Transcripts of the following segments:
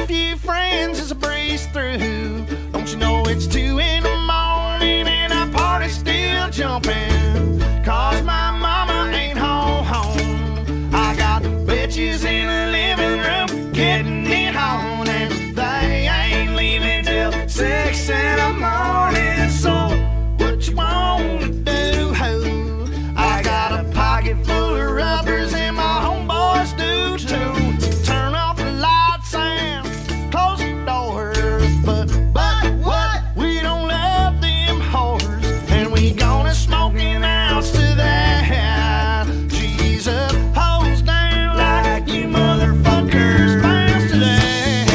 a few friends as I breeze through. Don't you know it's 2 in the morning and our party's still jumping? Cause my mama ain't home. I got bitches in the living room getting it on, and they ain't leaving till 6 in the morning. So what you wanna do, ho? I got a pocket full of rubbers and my homeboys do too. So turn off the lights and close the doors. But what? We don't love them whores, and we gonna smoke an ounce to that. Jesus, hose down like you motherfuckers bounce to that.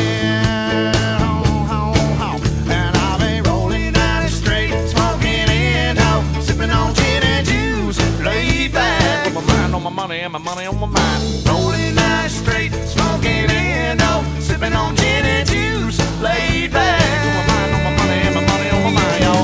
And I'll be rolling down the street, smoking Indo, sipping on gin and juice, laid back with my mind on my money and my money on my mind. Rolling down the street, smoking Indo, sipping on gin and juice, laid back with my mind on my money and my money on my mind, y'all.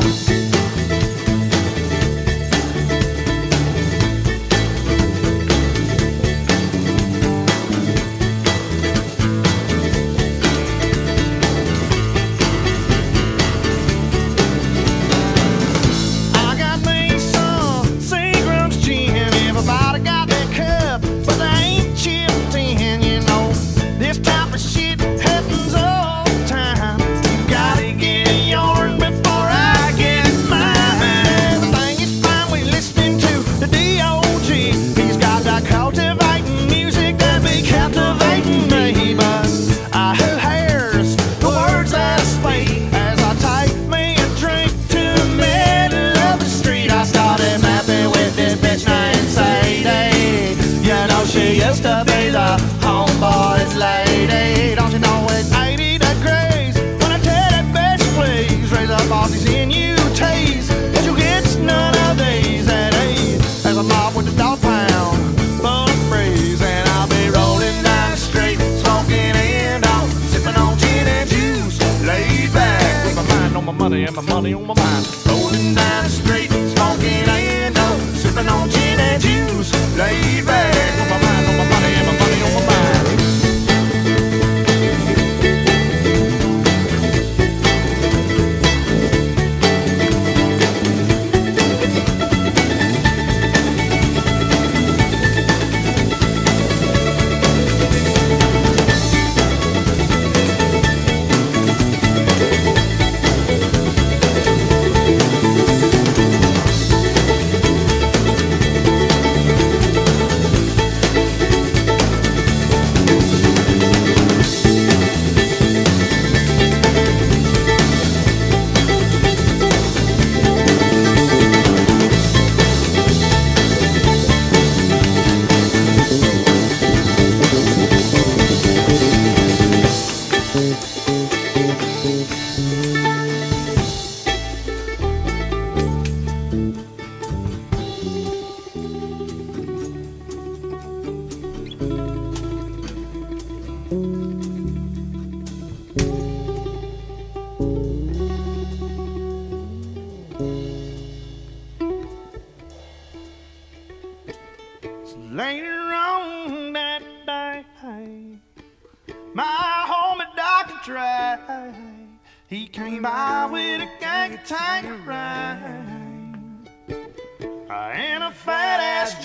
I got me some Seagram's gin. Everybody got their cup, but they ain't chipped in, you know. This type of shit happens all the time. You gotta get yours before I get mine. Everything is fine, we listening to the D.O.G. He's got that cultivating music that be captivating me. But who hears the words that I speak as I take me a drink to the middle of the street? I started mapping with this bitch named Sadie. You know she used to be the homeboy's lady. Don't you know it's 80 degrees when I tell that bitch please raise up all these NUTs, but you get none of these at ease. As I'm off with the dog pound full of breeze, and I'll be rolling down the street, smoking Indo, sipping on gin and juice, laid back with my mind on my money and my money on my mind. Rolling down the street, smoking Indo, sipping on gin and juice, laid back with my mind on my money and my money on my mind. Later on that day, my homie Dr. Dre, he came by with a gang of Tanqueray and a fat ass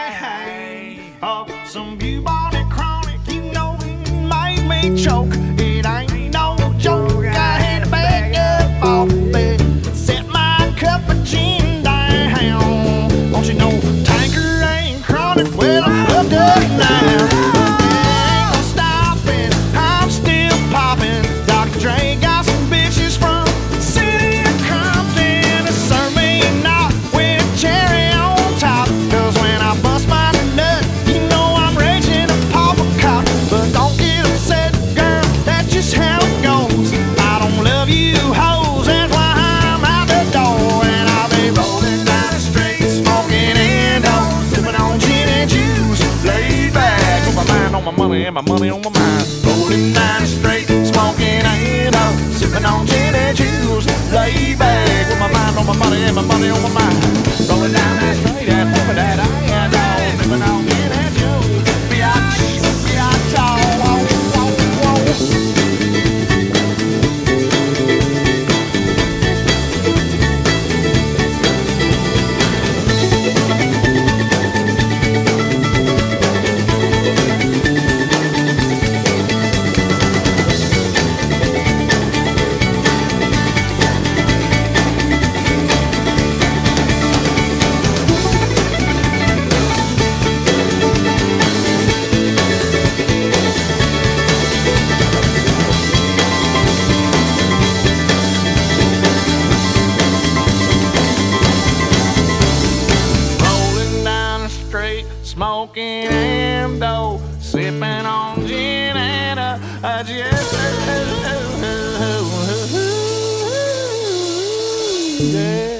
J. Oh, some bubonic chronic, you know it made me choke. It ain't no joke. I had to back up off the bed, set my cup of gin down. Don't you know Tanqueray chronic? Well, I'm hooked up now. But there ain't no stopping. I'm still popping. Dr. Dre got some bitches from the city of Compton to serve me a knot with cherry on top. Cause when I bust my nut, you know I'm raging a pop a cop. But don't get upset, girl, that's just how it goes. I don't love you hoes, that's why I'm out the door. And I'll be rolling down the street, smoking Indo, sipping on gin and juice, laid back with my mind on my money and my money on my mind. Rolling down the street, smoking Indo, sipping on gin and juice, laid back with my mind on my money and my money on my mind. Rolling down that street and pumping that Indo, sipping on gin and juice, biatch, biatch, oh, oh, oh, oh. smoking and dough, sipping on gin and a yeah.